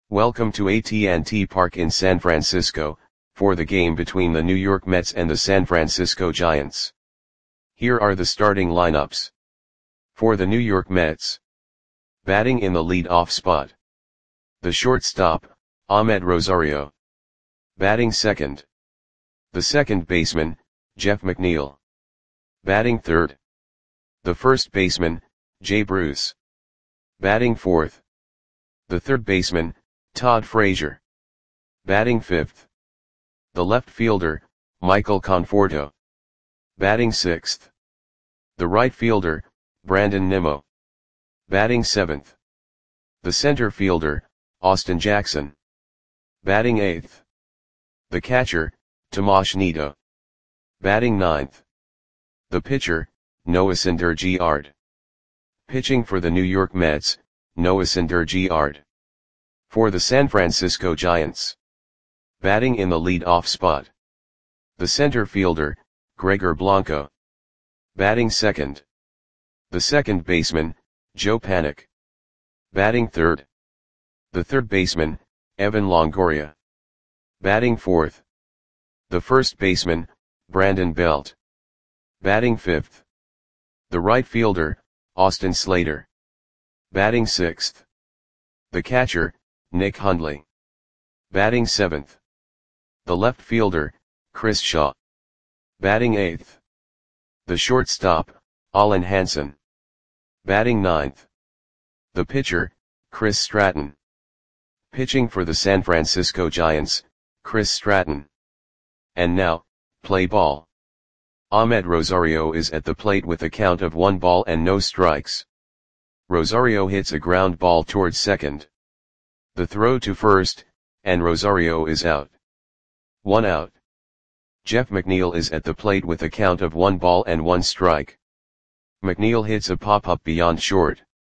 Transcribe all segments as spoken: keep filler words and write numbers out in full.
Welcome to A T and T Park in San Francisco, for the game between the New York Mets and the San Francisco Giants. Here are the starting lineups. For the New York Mets. Batting in the lead-off spot. The shortstop, Amed Rosario. Batting second. The second baseman, Jeff McNeil. Batting third. The first baseman, Jay Bruce. Batting fourth. The third baseman, Todd Frazier. Batting fifth. The left fielder, Michael Conforto. Batting sixth. The right fielder, Brandon Nimmo. Batting seventh. The center fielder, Austin Jackson. Batting eighth. The catcher, Tomas Nido. Batting ninth. The pitcher, Noah Syndergaard. Pitching for the New York Mets, Noah Syndergaard. For the San Francisco Giants. Batting in the lead-off spot. The center fielder, Gregor Blanco. Batting second. The second baseman, Joe Panik. Batting third. The third baseman, Evan Longoria. Batting fourth. The first baseman, Brandon Belt. Batting fifth. The right fielder, Austin Slater. Batting sixth. The catcher, Nick Hundley. Batting seventh. The left fielder, Chris Shaw. Batting eighth. The shortstop, Alan Hansen. Batting ninth. The pitcher, Chris Stratton. Pitching for the San Francisco Giants, Chris Stratton. And now, play ball. Amed Rosario is at the plate with a count of one ball and no strikes. Rosario hits a ground ball towards second. The throw to first, and Rosario is out. One out. Jeff McNeil is at the plate with a count of one ball and one strike. McNeil hits a pop-up beyond short.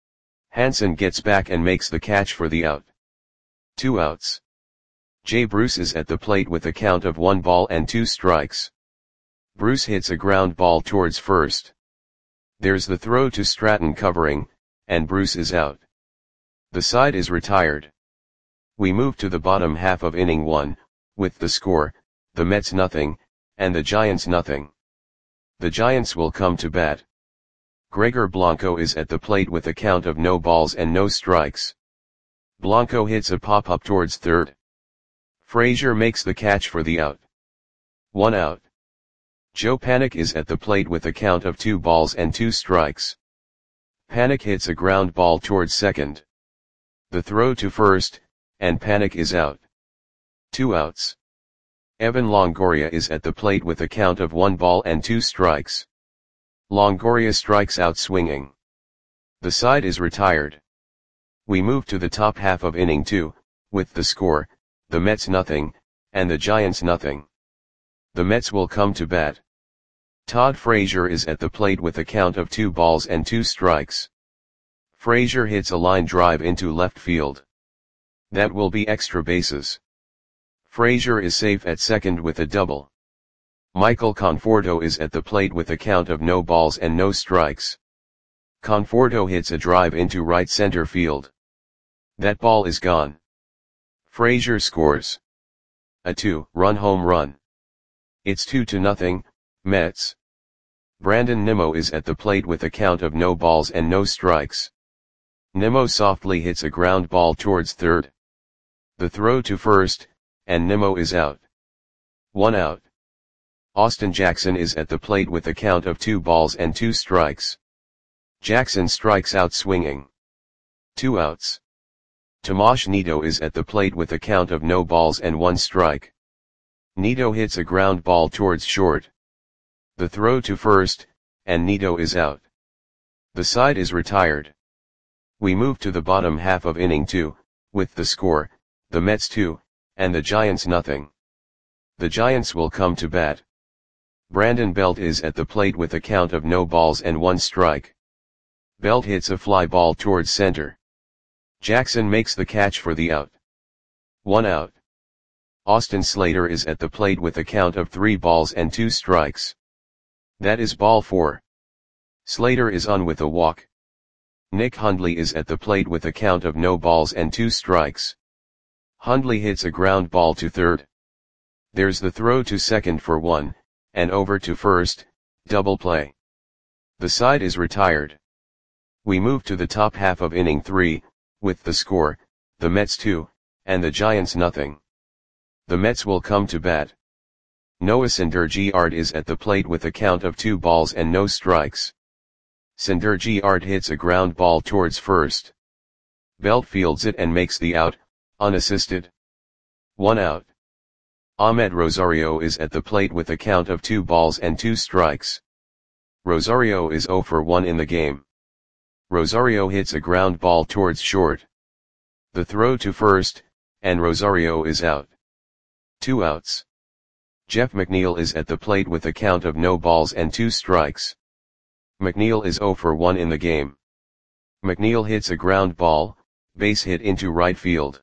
Hansen gets back and makes the catch for the out. Two outs. Jay Bruce is at the plate with a count of one ball and two strikes. Bruce hits a ground ball towards first. There's the throw to Stratton covering, and Bruce is out. The side is retired. We move to the bottom half of inning one, with the score, the Mets nothing, and the Giants nothing. The Giants will come to bat. Gregor Blanco is at the plate with a count of no balls and no strikes. Blanco hits a pop-up towards third. Frazier makes the catch for the out. One out. Joe Panik is at the plate with a count of two balls and two strikes. Panik hits a ground ball towards second. The throw to first, and Panik is out. Two outs. Evan Longoria is at the plate with a count of one ball and two strikes. Longoria strikes out swinging. The side is retired. We move to the top half of inning two, with the score, the Mets nothing, and the Giants nothing. The Mets will come to bat. Todd Frazier is at the plate with a count of two balls and two strikes. Frazier hits a line drive into left field. That will be extra bases. Frazier is safe at second with a double. Michael Conforto is at the plate with a count of no balls and no strikes. Conforto hits a drive into right center field. That ball is gone. Frazier scores a two-run home run. It's two to nothing, Mets. Brandon Nimmo is at the plate with a count of no balls and no strikes. Nimmo softly hits a ground ball towards third. The throw to first, and Nimmo is out. One out. Austin Jackson is at the plate with a count of two balls and two strikes. Jackson strikes out swinging. Two outs. Tomas Nido is at the plate with a count of no balls and one strike. Nido hits a ground ball towards short. The throw to first, and Nido is out. The side is retired. We move to the bottom half of inning two, with the score, the Mets two, and the Giants nothing. The Giants will come to bat. Brandon Belt is at the plate with a count of no balls and one strike. Belt hits a fly ball towards center. Jackson makes the catch for the out. One out. Austin Slater is at the plate with a count of three balls and two strikes. That is ball four. Slater is on with a walk. Nick Hundley is at the plate with a count of no balls and two strikes. Hundley hits a ground ball to third. There's the throw to second for one, and over to first, double play. The side is retired. We move to the top half of inning three, with the score, the Mets two, and the Giants nothing. The Mets will come to bat. Noah Syndergaard is at the plate with a count of two balls and no strikes. Syndergaard hits a ground ball towards first. Belt fields it and makes the out, unassisted. One out. Ahmed Rosario is at the plate with a count of two balls and two strikes. Rosario is zero for one in the game. Rosario hits a ground ball towards short. The throw to first, and Rosario is out. Two outs. Jeff McNeil is at the plate with a count of no balls and two strikes. McNeil is zero for one in the game. McNeil hits a ground ball, base hit into right field.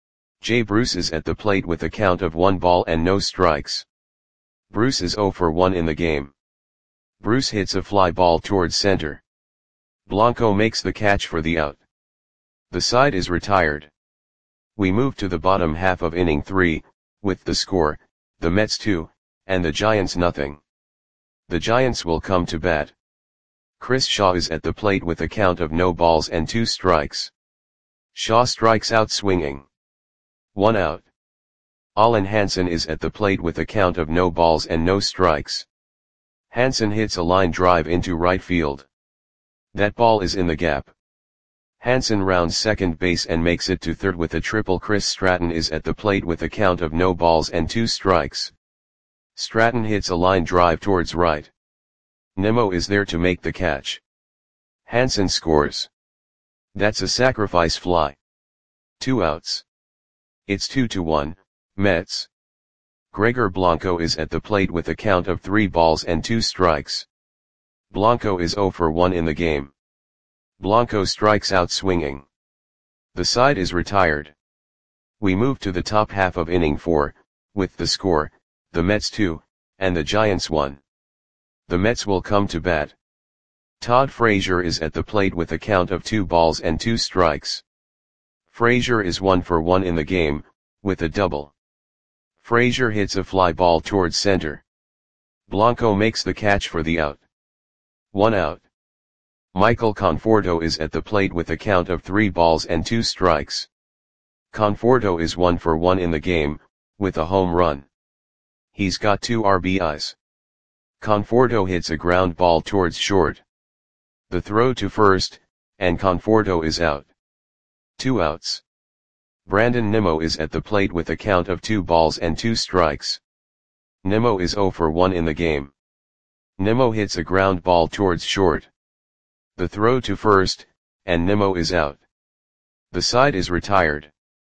Jay Bruce is at the plate with a count of one ball and no strikes. Bruce is zero for one in the game. Bruce hits a fly ball towards center. Blanco makes the catch for the out. The side is retired. We move to the bottom half of inning three, with the score, the Mets two, and the Giants nothing. The Giants will come to bat. Chris Shaw is at the plate with a count of no balls and two strikes. Shaw strikes out swinging. One out. Allen Hansen is at the plate with a count of no balls and no strikes. Hansen hits a line drive into right field. That ball is in the gap. Hansen rounds second base and makes it to third with a triple. Chris Stratton is at the plate with a count of no balls and two strikes. Stratton hits a line drive towards right. Nimmo is there to make the catch. Hansen scores. That's a sacrifice fly. Two outs. It's two to one, Mets. Gregor Blanco is at the plate with a count of three balls and two strikes. Blanco is zero for one in the game. Blanco strikes out swinging. The side is retired. We move to the top half of inning four, with the score, the Mets two, and the Giants one. The Mets will come to bat. Todd Frazier is at the plate with a count of two balls and two strikes. Frazier is one for one in the game, with a double. Frazier hits a fly ball towards center. Blanco makes the catch for the out. One out. Michael Conforto is at the plate with a count of three balls and two strikes. Conforto is one for one in the game, with a home run. He's got two R B Is. Conforto hits a ground ball towards short. The throw to first, and Conforto is out. Two outs. Brandon Nimmo is at the plate with a count of two balls and two strikes. Nimmo is zero for one in the game. Nimmo hits a ground ball towards short. The throw to first, and Nimmo is out. The side is retired.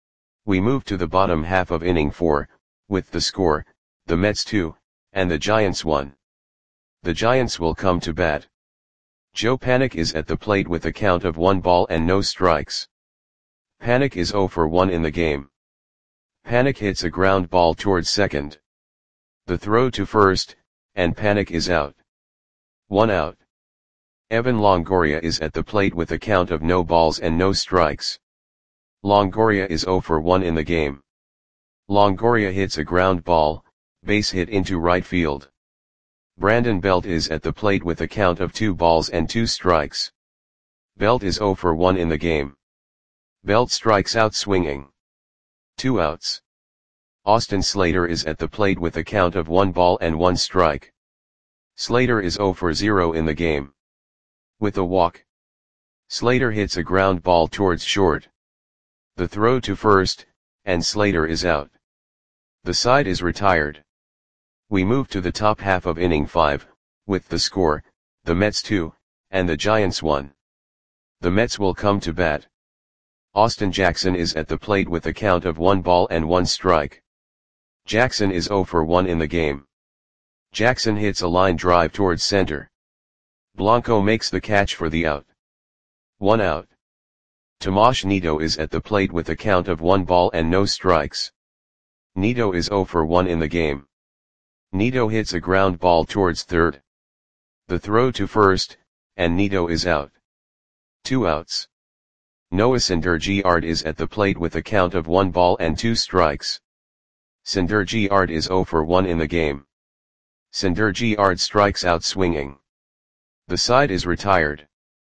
We move to the bottom half of inning four, with the score, the Mets two, and the Giants one. The Giants will come to bat. Joe Panik is at the plate with a count of one ball and no strikes. Panik is zero for one in the game. Panik hits a ground ball towards second. The throw to first, and Panik is out. One out. Evan Longoria is at the plate with a count of no balls and no strikes. Longoria is zero for one in the game. Longoria hits a ground ball, base hit into right field. Brandon Belt is at the plate with a count of two balls and two strikes. Belt is zero for one in the game. Belt strikes out swinging. Two outs. Austin Slater is at the plate with a count of one ball and one strike. Slater is zero for zero in the game. With a walk. Slater hits a ground ball towards short. The throw to first, and Slater is out. The side is retired. We move to the top half of inning five, with the score, the Mets two, and the Giants one. The Mets will come to bat. Austin Jackson is at the plate with a count of one ball and one strike. Jackson is zero for one in the game. Jackson hits a line drive towards center. Blanco makes the catch for the out. One out. Tomas Nido is at the plate with a count of one ball and no strikes. Nido is zero for one in the game. Nido hits a ground ball towards third. The throw to first, and Nido is out. Two outs. Noah Syndergaard is at the plate with a count of one ball and two strikes. Syndergaard is zero for one in the game. Syndergaard strikes out swinging. The side is retired.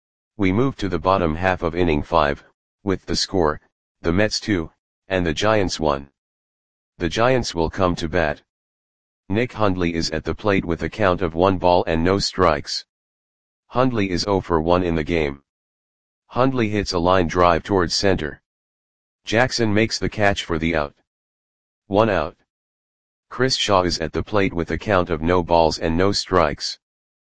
We move to the bottom half of inning five, with the score, the Mets two, and the Giants one. The Giants will come to bat. Nick Hundley is at the plate with a count of one ball and no strikes. Hundley is zero for one in the game. Hundley hits a line drive towards center. Jackson makes the catch for the out. One out. Chris Shaw is at the plate with a count of no balls and no strikes.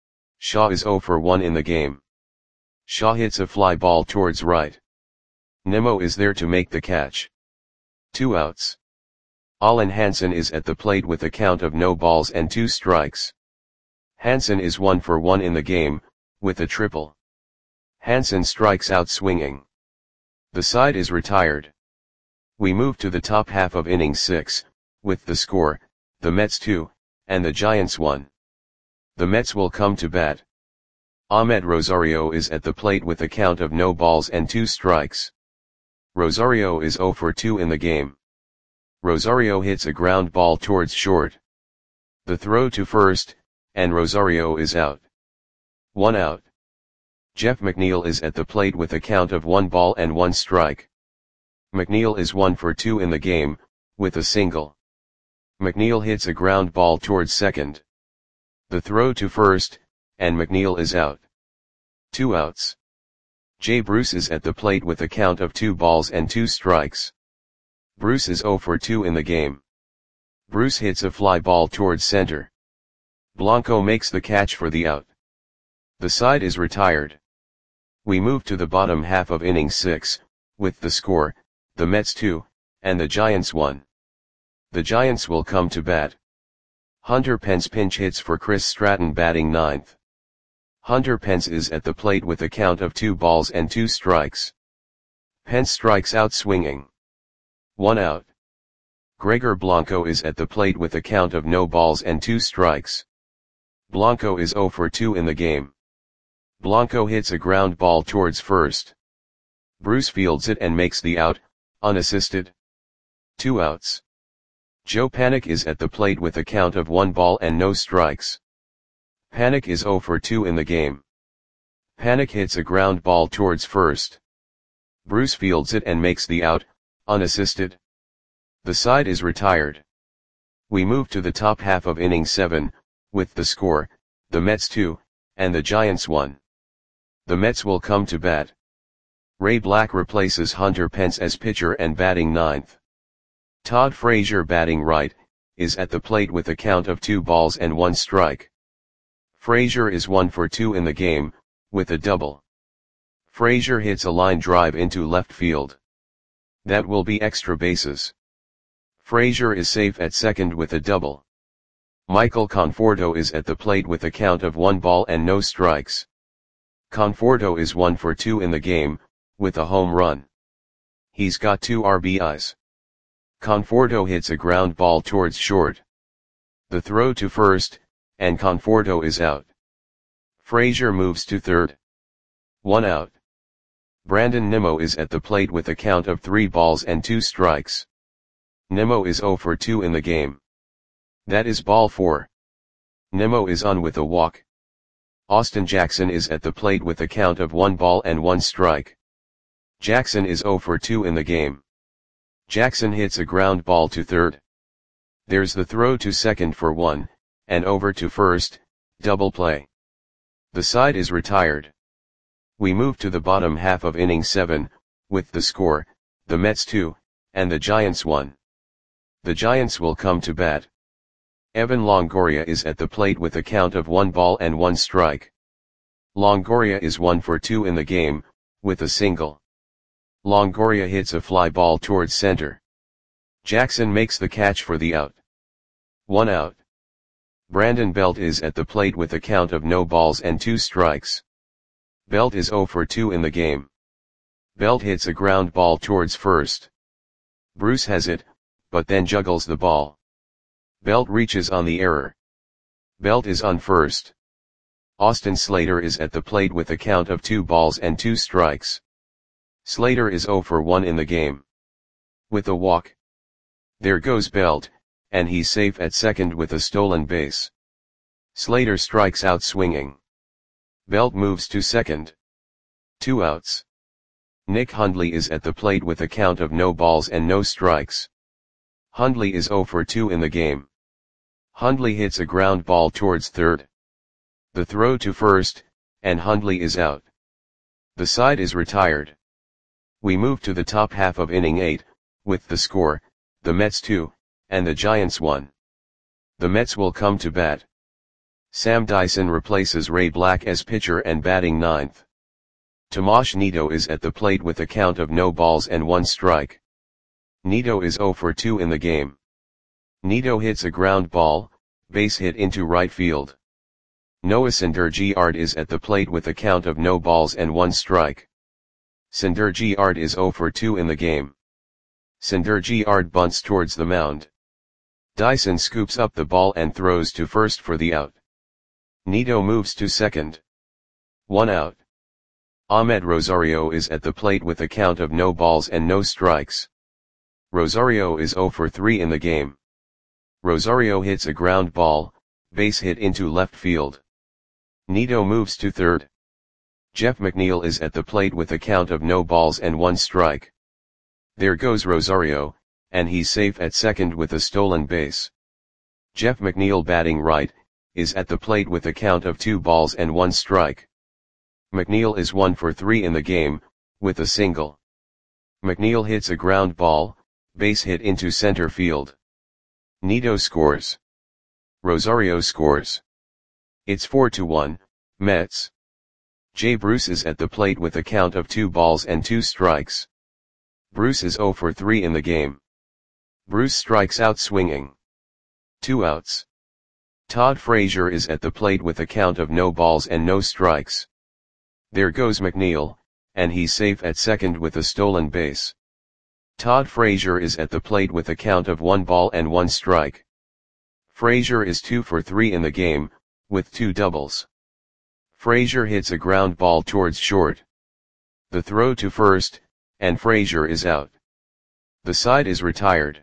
Shaw is zero for one in the game. Shaw hits a fly ball towards right. Nimmo is there to make the catch. Two outs. Allen Hansen is at the plate with a count of no balls and two strikes. Hansen is one for one in the game, with a triple. Hansen strikes out swinging. The side is retired. We move to the top half of inning six, with the score, the Mets two, and the Giants one. The Mets will come to bat. Ahmed Rosario is at the plate with a count of no balls and two strikes. Rosario is zero for two in the game. Rosario hits a ground ball towards short. The throw to first, and Rosario is out. One out. Jeff McNeil is at the plate with a count of one ball and one strike. McNeil is one for two in the game, with a single. McNeil hits a ground ball towards second. The throw to first, and McNeil is out. Two outs. Jay Bruce is at the plate with a count of two balls and two strikes. Bruce is zero for two in the game. Bruce hits a fly ball towards center. Blanco makes the catch for the out. The side is retired. We move to the bottom half of inning six, with the score, the Mets two, and the Giants one. The Giants will come to bat. Hunter Pence pinch hits for Chris Stratton batting ninth. Hunter Pence is at the plate with a count of two balls and two strikes. Pence strikes out swinging. One out. Gregor Blanco is at the plate with a count of no balls and two strikes. Blanco is zero for two in the game. Blanco hits a ground ball towards first. Bruce fields it and makes the out, unassisted. Two outs. Joe Panik is at the plate with a count of one ball and no strikes. Panik is zero for two in the game. Panik hits a ground ball towards first. Bruce fields it and makes the out, unassisted. The side is retired. We move to the top half of inning seven, with the score, the Mets two, and the Giants one. The Mets will come to bat. Ray Black replaces Hunter Pence as pitcher and batting ninth. Todd Frazier batting right, is at the plate with a count of two balls and one strike. Frazier is one for two in the game, with a double. Frazier hits a line drive into left field. That will be extra bases. Frazier is safe at second with a double. Michael Conforto is at the plate with a count of one ball and no strikes. Conforto is one for two in the game, with a home run. He's got two R B Is. Conforto hits a ground ball towards short. The throw to first, and Conforto is out. Frazier moves to third. One out. Brandon Nimmo is at the plate with a count of three balls and two strikes. Nimmo is zero for two in the game. That is ball four. Nimmo is on with a walk. Austin Jackson is at the plate with a count of one ball and one strike. Jackson is zero for two in the game. Jackson hits a ground ball to third. There's the throw to second for one, and over to first, double play. The side is retired. We move to the bottom half of inning seven, with the score, the Mets two, and the Giants one. The Giants will come to bat. Evan Longoria is at the plate with a count of one ball and one strike. Longoria is one for two in the game, with a single. Longoria hits a fly ball towards center. Jackson makes the catch for the out. One out. Brandon Belt is at the plate with a count of no balls and two strikes. Belt is zero for two in the game. Belt hits a ground ball towards first. Bruce has it, but then juggles the ball. Belt reaches on the error. Belt is on first. Austin Slater is at the plate with a count of two balls and two strikes. Slater is zero for one in the game. With a walk. There goes Belt, and he's safe at second with a stolen base. Slater strikes out swinging. Belt moves to second. Two outs. Nick Hundley is at the plate with a count of no balls and no strikes. Hundley is zero for two in the game. Hundley hits a ground ball towards third. The throw to first, and Hundley is out. The side is retired. We move to the top half of inning eight, with the score, the Mets two, and the Giants one. The Mets will come to bat. Sam Dyson replaces Ray Black as pitcher and batting ninth. Tomas Nido is at the plate with a count of no balls and one strike. Nido is zero for two in the game. Nido hits a ground ball, base hit into right field. Noah Syndergaard is at the plate with a count of no balls and one strike. Syndergaard is zero for two in the game. Syndergaard bunts towards the mound. Dyson scoops up the ball and throws to first for the out. Nido moves to second. One out. Ahmed Rosario is at the plate with a count of no balls and no strikes. Rosario is zero for three in the game. Rosario hits a ground ball, base hit into left field. Nido moves to third. Jeff McNeil is at the plate with a count of no balls and one strike. There goes Rosario, and he's safe at second with a stolen base. Jeff McNeil, batting right, is at the plate with a count of two balls and one strike. McNeil is one for three in the game, with a single. McNeil hits a ground ball, base hit into center field. Nido scores. Rosario scores. It's four to one, Mets. Jay Bruce is at the plate with a count of two balls and two strikes. Bruce is zero for three in the game. Bruce strikes out swinging. Two outs. Todd Frazier is at the plate with a count of no balls and no strikes. There goes McNeil, and he's safe at second with a stolen base. Todd Frazier is at the plate with a count of one ball and one strike. Frazier is two for three in the game, with two doubles. Frazier hits a ground ball towards short. The throw to first, and Frazier is out. The side is retired.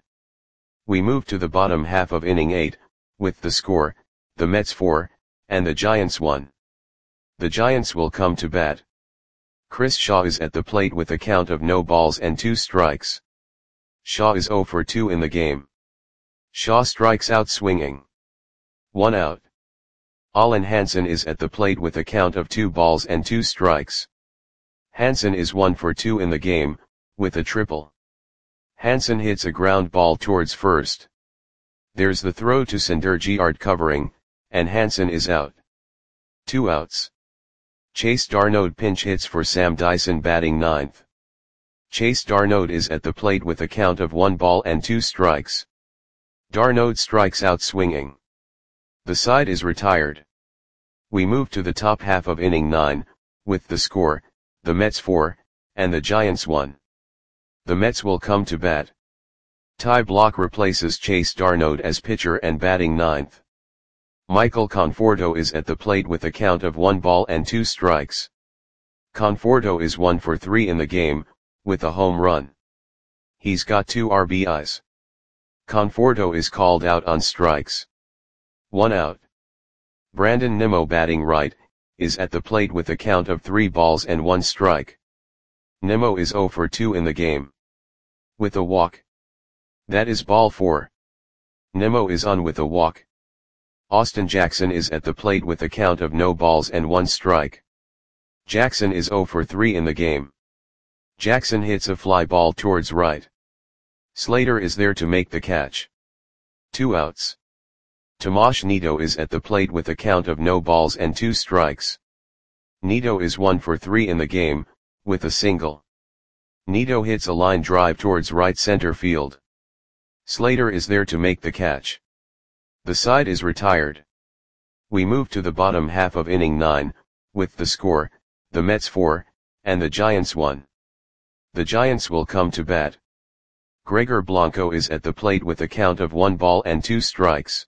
We move to the bottom half of inning eight, with the score, the Mets four, and the Giants one. The Giants will come to bat. Chris Shaw is at the plate with a count of no balls and two strikes. Shaw is zero for two in the game. Shaw strikes out swinging. One out. Alan Hansen is at the plate with a count of two balls and two strikes. Hansen is one for two in the game, with a triple. Hansen hits a ground ball towards first. There's the throw to Syndergaard covering, and Hansen is out. Two outs. Chase Darnode pinch hits for Sam Dyson, batting ninth. Chase Darnode is at the plate with a count of one ball and two strikes. Darnode strikes out swinging. The side is retired. We move to the top half of inning nine, with the score, the Mets four, and the Giants one. The Mets will come to bat. Ty Blach replaces Chase Darnode as pitcher and batting ninth. Michael Conforto is at the plate with a count of one ball and two strikes. Conforto is one for three in the game, with a home run. He's got two R B Is. Conforto is called out on strikes. One out. Brandon Nimmo, batting right, is at the plate with a count of three balls and one strike. Nimmo is zero for two in the game. With a walk. That is ball four. Nimmo is on with a walk. Austin Jackson is at the plate with a count of no balls and one strike. Jackson is zero for three in the game. Jackson hits a fly ball towards right. Slater is there to make the catch. Two outs. Tomas Nido is at the plate with a count of no balls and two strikes. Nido is one for three in the game, with a single. Nido hits a line drive towards right center field. Slater is there to make the catch. The side is retired. We move to the bottom half of inning nine, with the score, the Mets four, and the Giants one. The Giants will come to bat. Gregor Blanco is at the plate with a count of one ball and two strikes.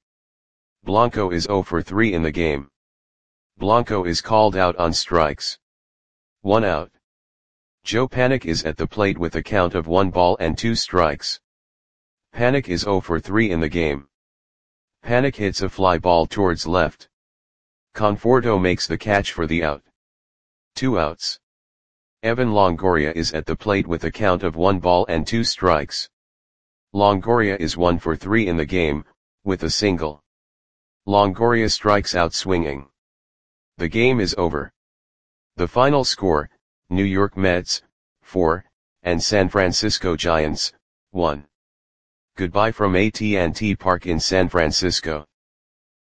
Blanco is zero for three in the game. Blanco is called out on strikes. One out. Joe Panik is at the plate with a count of one ball and two strikes. Panik is zero for three in the game. Panik hits a fly ball towards left. Conforto makes the catch for the out. Two outs. Evan Longoria is at the plate with a count of one ball and two strikes. Longoria is one for three in the game, with a single. Longoria strikes out swinging. The game is over. The final score, New York Mets, four, and San Francisco Giants, one. Goodbye from A T and T Park in San Francisco.